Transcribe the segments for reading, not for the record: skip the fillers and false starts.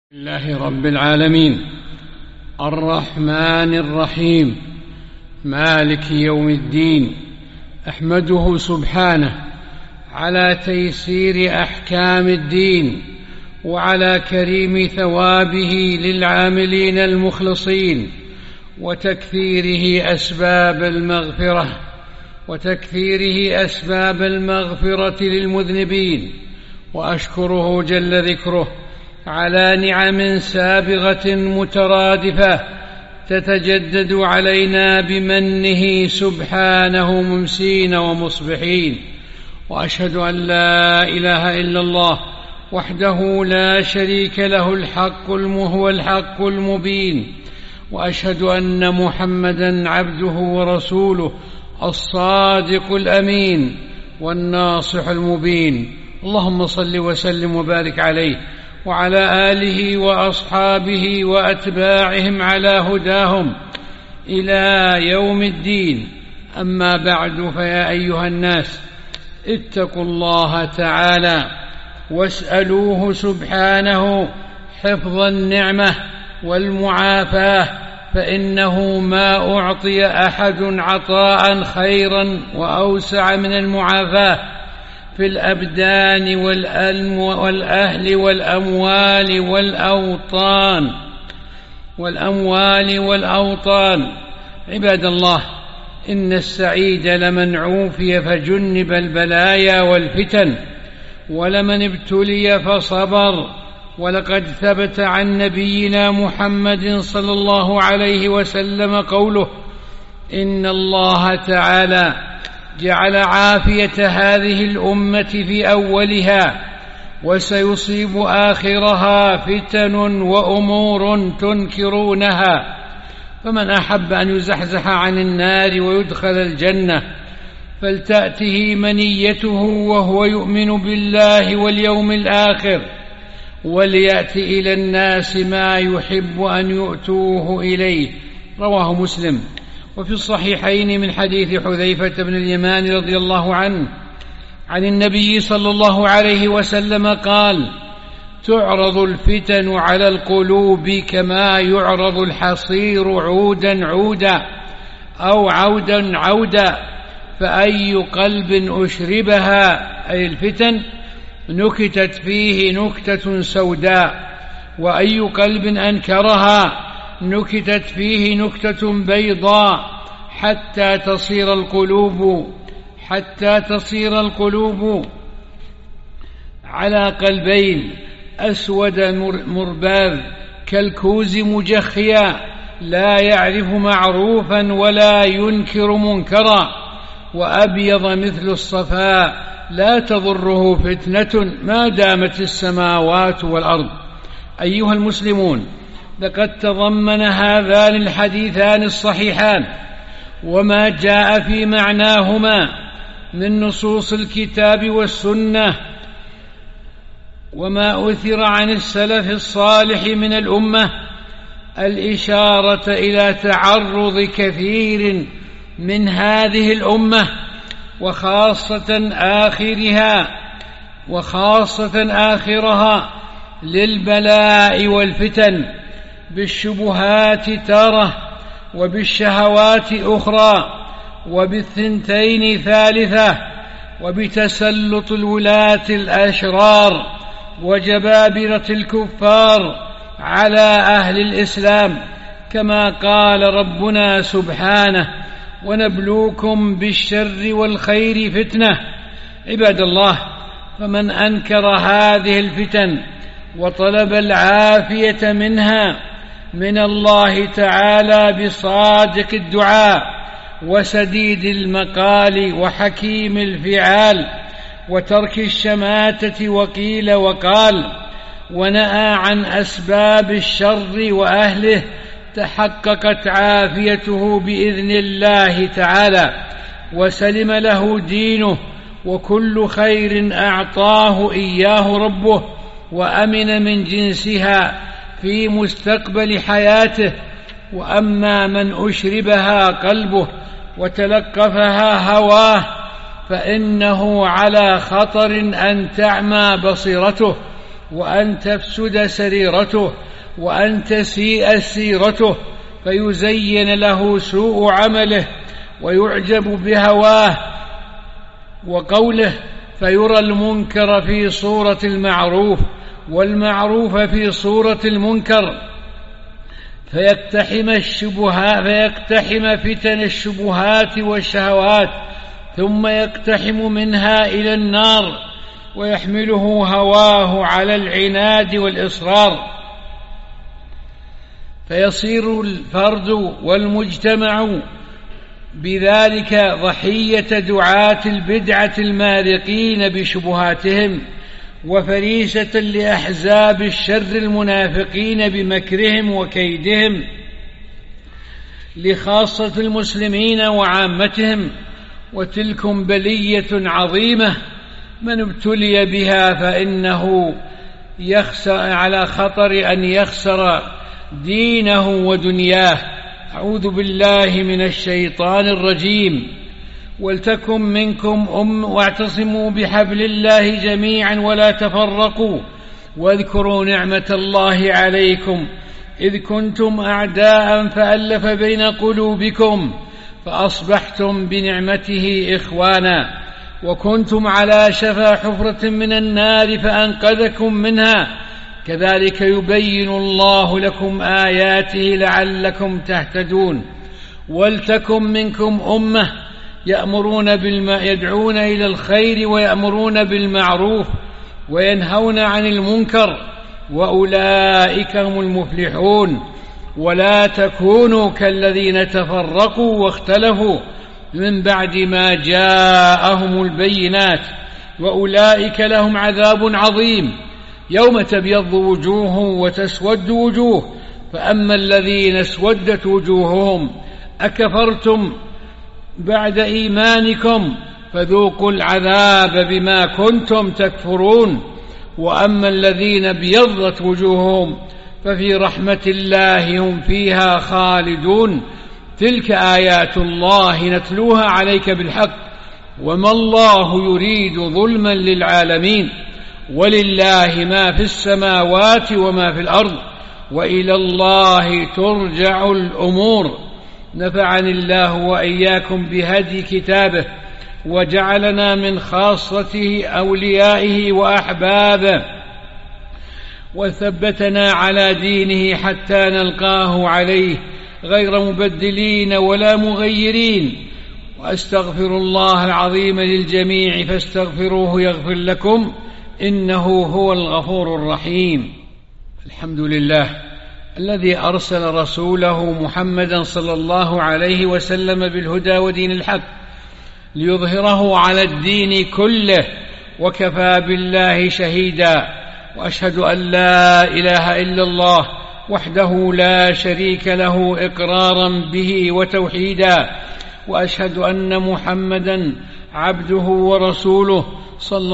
لله رب العالمين الرحمن الرحيم مالك يوم الدين. أحمده سبحانه على تيسير أحكام الدين وعلى كريم ثوابه للعاملين المخلصين وتكثيره أسباب المغفرة للمذنبين. وأشكره جل ذكره على نعم سابغة مترادفة تتجدد علينا بمنه سبحانه ممسين ومصبحين. وأشهد أن لا إله إلا الله وحده لا شريك له هو الحق المبين. وأشهد أن محمدًا عبده ورسوله الصادق الأمين والناصح المبين. اللهم صل وسلم وبارك عليه وعلى آله وأصحابه وأتباعهم على هداهم إلى يوم الدين. أما بعد، فيا أيها الناس اتقوا الله تعالى واسألوه سبحانه حفظ النعمة والمعافاة، فإنه ما أعطي أحد عطاء خيرا وأوسع من المعافاة في الأبدان والأهل والأموال والأوطان. عباد الله، إن السعيد لمن عوفي فجنب البلايا والفتن، ولمن ابتلي فصبر. ولقد ثبت عن نبينا محمد صلى الله عليه وسلم قوله: إن الله تعالى جعل عافية هذه الأمة في أولها، وسيصيب آخرها فتن وأمور تنكرونها. فمن أحب أن يزحزح عن النار ويدخل الجنة فلتأته منيته وهو يؤمن بالله واليوم الآخر، وليأت إلى الناس ما يحب أن يؤتوه إليه. رواه مسلم. وفي الصحيحين من حديث حذيفة بن اليمان رضي الله عنه عن النبي صلى الله عليه وسلم قال: تعرض الفتن على القلوب كما يعرض الحصير عودا عودا أو عودا عودا، فأي قلب أشربها، أي الفتن، نكتت فيه نكتة سوداء، وأي قلب أنكرها نكتت فيه نكتة بيضاء، حتى تصير القلوب على قلبين: أسود مرباذ كالكوز مجخيا، لا يعرف معروفا ولا ينكر منكرا، وأبيض مثل الصفاء لا تضره فتنة ما دامت السماوات والأرض. أيها المسلمون، لقد تضمن هذان الحديثان الصحيحان وما جاء في معناهما من نصوص الكتاب والسنة وما أثر عن السلف الصالح من الأمة الإشارة إلى تعرض كثير من هذه الأمة وخاصة آخرها للبلاء والفتن، بالشبهات تارة، وبالشهوات أخرى، وبالثنتين ثالثة، وبتسلط الولاة الأشرار وجبابرة الكفار على أهل الإسلام، كما قال ربنا سبحانه: ونبلوكم بالشر والخير فتنة. عباد الله، فمن أنكر هذه الفتن وطلب العافية منها من الله تعالى بصادق الدعاء وسديد المقال وحكيم الفعال، وترك الشماتة وقيل وقال، ونأى عن أسباب الشر وأهله، تحققت عافيته بإذن الله تعالى، وسلم له دينه، وكل خير أعطاه إياه ربه، وأمن من جنسها في مستقبل حياته. وأما من أشربها قلبه وتلقفها هواه فإنه على خطر أن تعمى بصيرته وأن تفسد سريرته وأن تسيء سيرته، فيزين له سوء عمله ويعجب بهواه وقوله، فيرى المنكر في صورة المعروف والمعروف في صورة المنكر، فيقتحم فتن الشبهات والشهوات، ثم يقتحم منها إلى النار، ويحمله هواه على العناد والإصرار، فيصير الفرد والمجتمع بذلك ضحية دعاة البدعة المارقين بشبهاتهم، وفريسة لأحزاب الشر المنافقين بمكرهم وكيدهم لخاصة المسلمين وعامتهم. وتلكم بلية عظيمة، من ابتلي بها فإنه يخسر على خطر أن يخسر دينه ودنياه. أعوذ بالله من الشيطان الرجيم. ولتكن منكم واعتصموا بحبل الله جميعا ولا تفرقوا، واذكروا نعمة الله عليكم إذ كنتم أعداء فألف بين قلوبكم فأصبحتم بنعمته إخوانا، وكنتم على شفا حفرة من النار فأنقذكم منها، كذلك يبين الله لكم آياته لعلكم تهتدون. ولتكن منكم أمة يدعون إلى الخير ويأمرون بالمعروف وينهون عن المنكر، وأولئك هم المفلحون. ولا تكونوا كالذين تفرقوا واختلفوا من بعد ما جاءهم البينات، وأولئك لهم عذاب عظيم، يوم تبيض وجوه وتسود وجوه، فأما الذين اسودت وجوههم أكفرتم بعد إيمانكم فذوقوا العذاب بما كنتم تكفرون، وأما الذين ابيضت وجوههم ففي رحمة الله هم فيها خالدون. تلك آيات الله نتلوها عليك بالحق، وما الله يريد ظلما للعالمين، ولله ما في السماوات وما في الأرض، وإلى الله ترجع الأمور. نفعني الله وإياكم بهدي كتابه، وجعلنا من خاصته أوليائه وأحبابه، وثبتنا على دينه حتى نلقاه عليه غير مبدلين ولا مغيرين. وأستغفر الله العظيم للجميع فاستغفروه يغفر لكم، إنه هو الغفور الرحيم. الحمد لله الذي أرسل رسوله محمدا صلى الله عليه وسلم بالهدى ودين الحق ليظهره على الدين كله، وكفى بالله شهيدا. وأشهد أن لا إله إلا الله وحده لا شريك له إقرارا به وتوحيدا، وأشهد أن محمدا عبده ورسوله صلى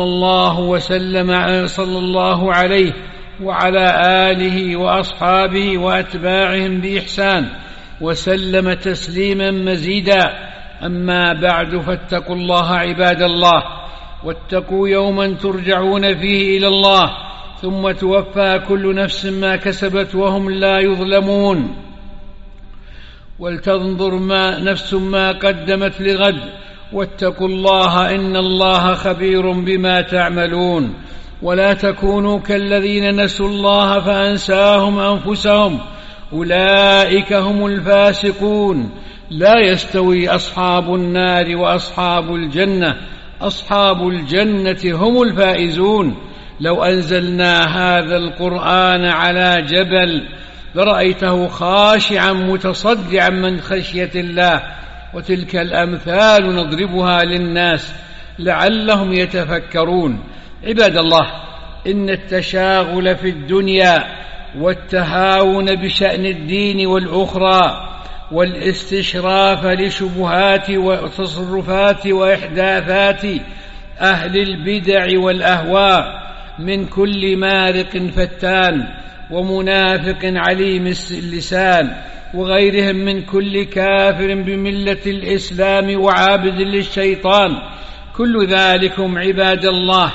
الله عليه وعلى آله وأصحابه وأتباعهم بإحسان وسلم تسليما مزيدا. أما بعد، فاتقوا الله عباد الله، واتقوا يوما ترجعون فيه إلى الله، ثم توفى كل نفس ما كسبت وهم لا يظلمون. ولتنظر نفس ما قدمت لغد، واتقوا الله إن الله خبير بما تعملون. ولا تكونوا كالذين نسوا الله فأنساهم أنفسهم، أولئك هم الفاسقون. لا يستوي أصحاب النار وأصحاب الجنة، أصحاب الجنة هم الفائزون. لو أنزلنا هذا القرآن على جبل لرأيته خاشعا متصدعا من خشية الله. وتلك الأمثال نضربها للناس لعلهم يتفكرون. عباد الله، إن التشاغل في الدنيا والتهاون بشأن الدين والأخرى والاستشراف لشبهات وتصرفات وإحداثات أهل البدع والأهواء من كل مارق فتان ومنافق عليم اللسان وغيرهم من كل كافر بملة الإسلام وعابد للشيطان، كل ذلكم عباد الله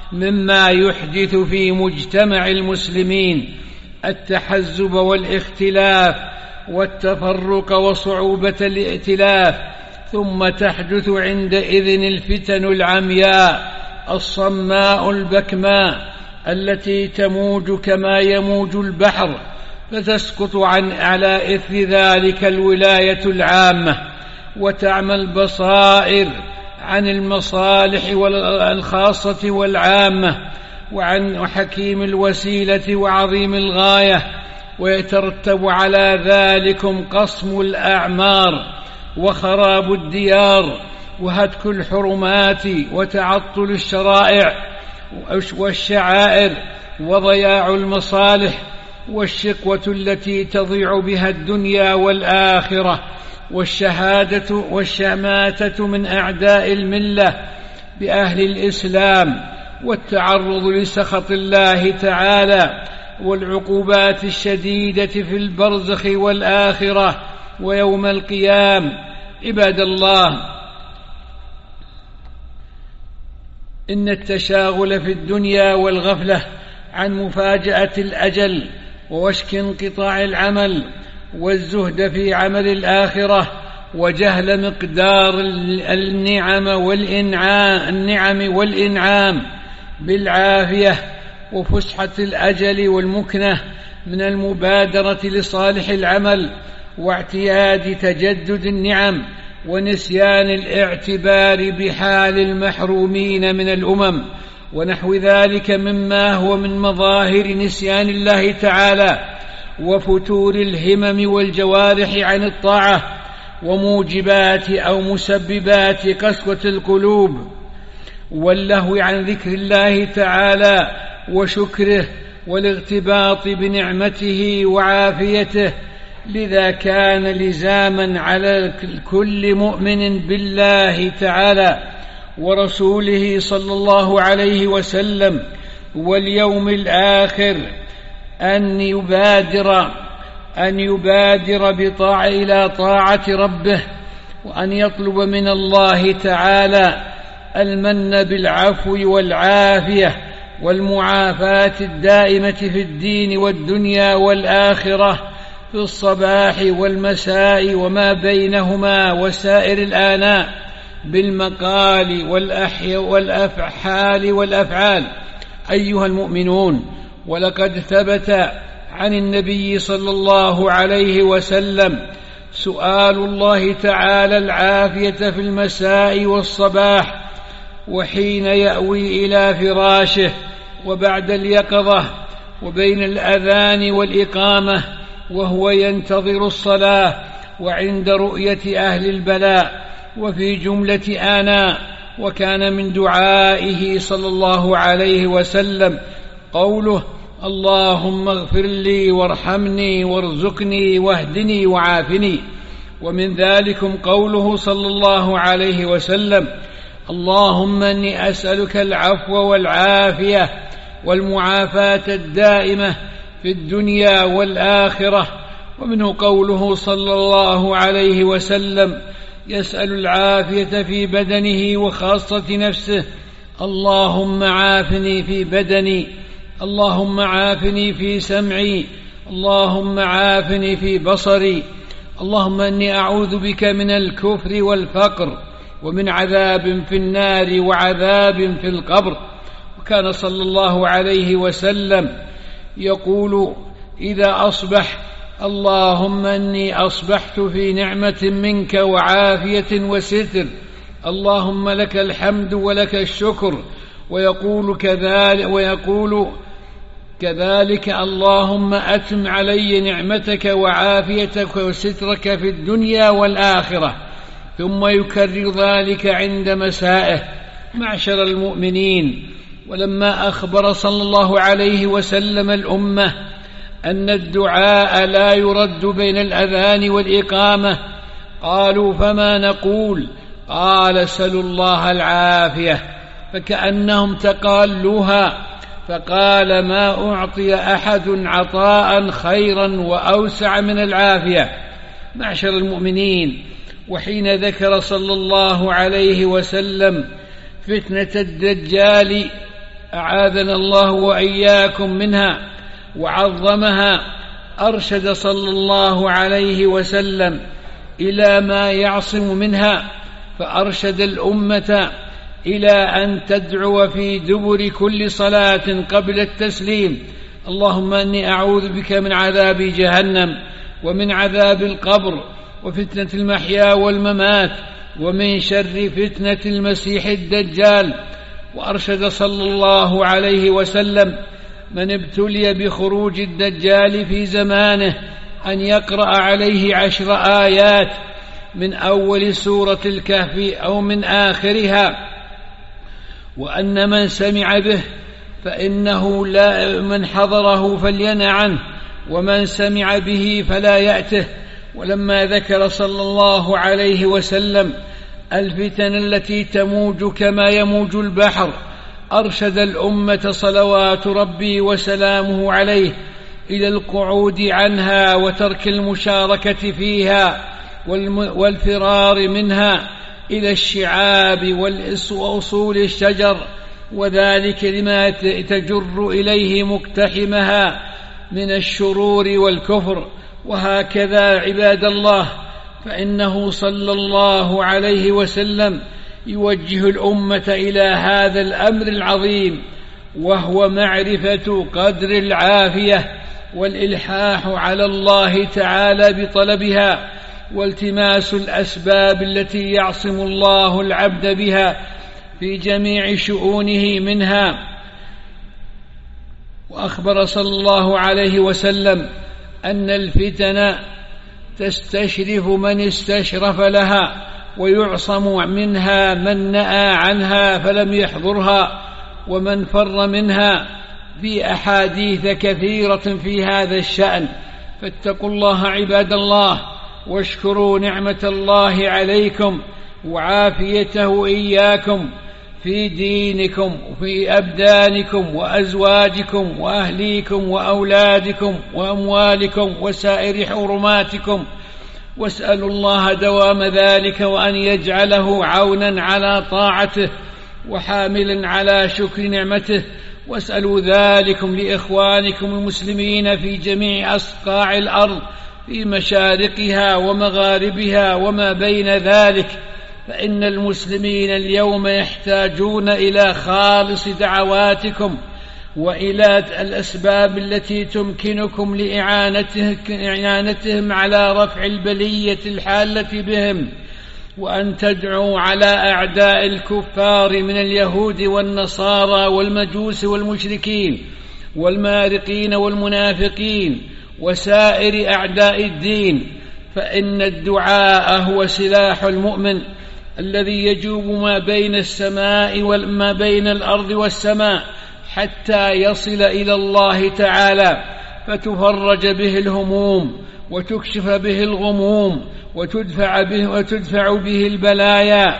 مما يحدث في مجتمع المسلمين التحزب والاختلاف والتفرق وصعوبة الائتلاف، ثم تحدث عندئذ الفتن العمياء الصماء البكماء التي تموج كما يموج البحر، فتسقط على إثر ذلك الولاية العامة، وتعمى البصائر عن المصالح الخاصة والعامة، وعن حكيم الوسيلة وعظيم الغاية، ويترتب على ذلكم قصم الأعمار وخراب الديار وهتك الحرمات وتعطل الشرائع والشعائر وضياع المصالح والشقوة التي تضيع بها الدنيا والآخرة، والشماتة من أعداء الملة بأهل الإسلام، والتعرض لسخط الله تعالى والعقوبات الشديدة في البرزخ والآخرة ويوم القيام. عباد الله، إن التشاغل في الدنيا والغفلة عن مفاجأة الأجل ووشك انقطاع العمل والزهد في عمل الآخرة وجهل مقدار النعم والإنعام بالعافية وفسحة الأجل والمكنة من المبادرة لصالح العمل واعتياد تجدد النعم ونسيان الاعتبار بحال المحرومين من الأمم ونحو ذلك مما هو من مظاهر نسيان الله تعالى وفتور الهمم والجوارح عن الطاعة وموجبات أو مسببات قسوة القلوب واللهو عن ذكر الله تعالى وشكره والاغتباط بنعمته وعافيته. لذا كان لزاما على كل مؤمن بالله تعالى ورسوله صلى الله عليه وسلم واليوم الآخر أن يبادر إلى طاعة ربه، وأن يطلب من الله تعالى المن بالعفو والعافية والمعافاة الدائمة في الدين والدنيا والآخرة في الصباح والمساء وما بينهما وسائر الآناء بالمقال والأفعال. أيها المؤمنون، ولقد ثبت عن النبي صلى الله عليه وسلم سؤال الله تعالى العافية في المساء والصباح وحين يأوي إلى فراشه وبعد اليقظة وبين الأذان والإقامة وهو ينتظر الصلاة وعند رؤية أهل البلاء وفي جملة آناء. وكان من دعائه صلى الله عليه وسلم قوله: اللهم اغفر لي وارحمني وارزقني واهدني وعافني. ومن ذلكم قوله صلى الله عليه وسلم: اللهم إني أسألك العفو والعافية والمعافاة الدائمة في الدنيا والآخرة. ومنه قوله صلى الله عليه وسلم يسأل العافية في بدنه وخاصة نفسه: اللهم عافني في بدني، اللهم عافني في سمعي، اللهم عافني في بصري، اللهم إني أعوذ بك من الكفر والفقر ومن عذاب في النار وعذاب في القبر. وكان صلى الله عليه وسلم يقول إذا أصبح: اللهم إني أصبحت في نعمة منك وعافية وستر، اللهم لك الحمد ولك الشكر. ويقول كذلك اللهم أتم علي نعمتك وعافيتك وسترك في الدنيا والآخرة. ثم يكرر ذلك عند مسائه. معشر المؤمنين، ولما أخبر صلى الله عليه وسلم الأمة أن الدعاء لا يرد بين الأذان والإقامة قالوا: فما نقول؟ قال: سلوا الله العافية. فكأنهم تقالوها، فقال: ما أعطي أحد عطاء خيرا وأوسع من العافية. معشر المؤمنين، وحين ذكر صلى الله عليه وسلم فتنة الدجال أعاذنا الله وإياكم منها وعظمها، أرشد صلى الله عليه وسلم إلى ما يعصم منها، فأرشد الأمة إلى أن تدعو في دبر كل صلاة قبل التسليم: اللهم إني أعوذ بك من عذاب جهنم ومن عذاب القبر وفتنة المحيا والممات ومن شر فتنة المسيح الدجال. وأرشد صلى الله عليه وسلم من ابتلي بخروج الدجال في زمانه أن يقرأ عليه 10 آيات من أول سورة الكهف أو من آخرها، وأن من سمع به فإنه لا، من حضره فلينأ عنه، ومن سمع به فلا يأته. ولما ذكر صلى الله عليه وسلم الفتن التي تموج كما يموج البحر، أرشد الأمة صلوات ربي وسلامه عليه إلى القعود عنها وترك المشاركة فيها والفرار منها إلى الشعاب وأصول الشجر، وذلك لما تجر إليه مقتحمها من الشرور والكفر. وهكذا عباد الله، فإنه صلى الله عليه وسلم يوجه الأمة إلى هذا الأمر العظيم، وهو معرفة قدر العافية والإلحاح على الله تعالى بطلبها، والتماس الأسباب التي يعصم الله العبد بها في جميع شؤونه منها. وأخبر صلى الله عليه وسلم أن الفتن تستشرف من استشرف لها، ويعصم منها من نأى عنها فلم يحضرها ومن فر منها، في أحاديث كثيرة في هذا الشأن. فاتقوا الله عباد الله، واشكروا نعمة الله عليكم وعافيته إياكم في دينكم وفي أبدانكم وأزواجكم وأهليكم وأولادكم وأموالكم وسائر حرماتكم، واسألوا الله دوام ذلك، وأن يجعله عونا على طاعته وحاملا على شكر نعمته. واسألوا ذلكم لإخوانكم المسلمين في جميع أصقاع الأرض، في مشارقها ومغاربها وما بين ذلك، فإن المسلمين اليوم يحتاجون إلى خالص دعواتكم وإلى الأسباب التي تمكنكم لإعانتهم على رفع البلية الحالة بهم، وأن تدعوا على أعداء الكفار من اليهود والنصارى والمجوس والمشركين والمارقين والمنافقين وسائر أعداء الدين، فإن الدعاء هو سلاح المؤمن الذي يجوب ما بين السماء وما بين الأرض والسماء حتى يصل إلى الله تعالى، فتفرج به الهموم وتكشف به الغموم وتدفع به البلايا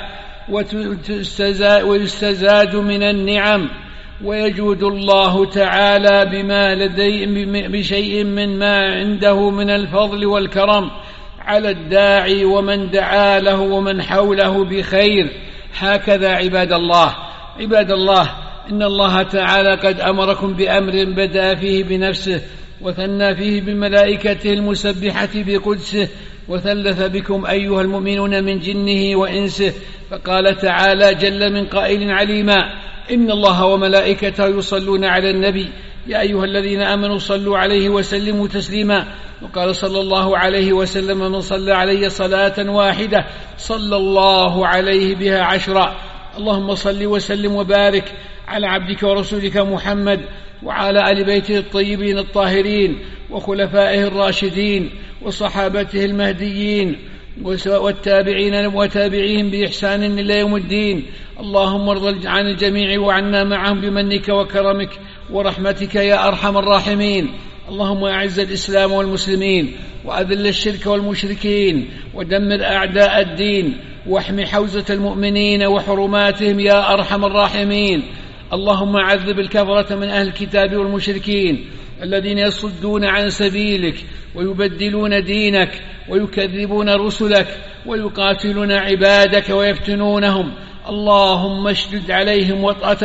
ويستزاد من النعم، ويجود الله تعالى بشيء من ما عنده من الفضل والكرم على الداعي ومن دعا له ومن حوله بخير. هكذا عباد الله، إن الله تعالى قد أمركم بأمر بدأ فيه بنفسه، وثنى فيه بملائكته المسبحة بقدسه، وثلث بكم أيها المؤمنون من جنه وإنسه، فقال تعالى جل من قائل عليما: إن الله وملائكته يصلون على النبي يا أيها الذين آمنوا صلوا عليه وسلموا تسليما. وقال صلى الله عليه وسلم: من صلى علي صلاة واحدة صلى الله عليه بها 10. اللهم صل وسلم وبارك على عبدك ورسولك محمد وعلى آل بيته الطيبين الطاهرين وخلفائه الراشدين وصحابته المهديين والتابعين وتابعيهم بإحسان إلى يوم الدين. اللهم ارض عن الجميع وعنا معهم بمنك وكرمك ورحمتك يا أرحم الراحمين. اللهم أعز الإسلام والمسلمين، وأذل الشرك والمشركين، ودمر أعداء الدين، واحم حوزة المؤمنين وحرماتهم يا أرحم الراحمين. اللهم عذب الكفرة من أهل الكتاب والمشركين الذين يصدون عن سبيلك ويبدلون دينك ويكذبون رسلك ويقاتلون عبادك ويفتنونهم. اللهم اشدد عليهم وطأتك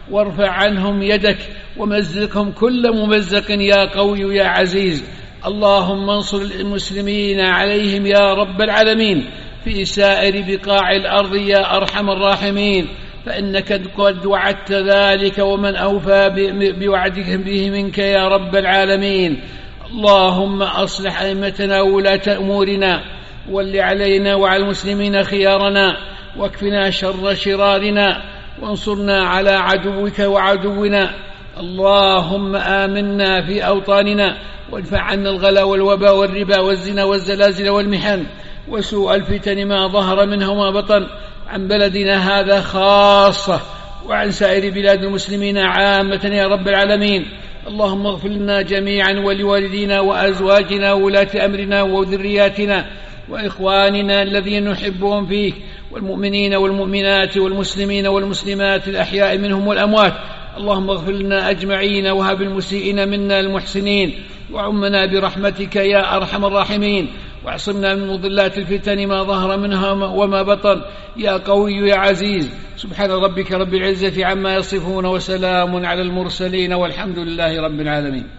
وارفع عنهم يدك ومزقهم كل ممزق يا قوي يا عزيز. اللهم انصر المسلمين عليهم يا رب العالمين في سائر بقاع الأرض يا أرحم الراحمين، فإنك قد وعدت ذلك ومن أوفى بوعدك به منك يا رب العالمين. اللهم أصلح أئمتنا وولاة أمورنا، ول علينا وعلى المسلمين خيارنا، واكفنا شر شرارنا، وانصرنا على عدوك وعدونا. اللهم آمنا في أوطاننا، وادفع عنا الغلا والوباء والربا والزنا والزلازل والمحن وسوء الفتن ما ظهر منها وما بطن عن بلدنا هذا خاصة وعن سائر بلاد المسلمين عامة يا رب العالمين. اللهم اغفر لنا جميعا ولوالدينا وأزواجنا وولاة أمرنا وذرياتنا وإخواننا الذين نحبهم فيك، والمؤمنين والمؤمنات والمسلمين والمسلمات الأحياء منهم والأموات. اللهم اغفر لنا أجمعين، وهب المسيئين منا المحسنين، وعمنا برحمتك يا أرحم الراحمين، واعصمنا من مضلات الفتن ما ظهر منها وما بطن يا قوي يا عزيز. سبحان ربك رب العزة عما يصفون، وسلام على المرسلين، والحمد لله رب العالمين.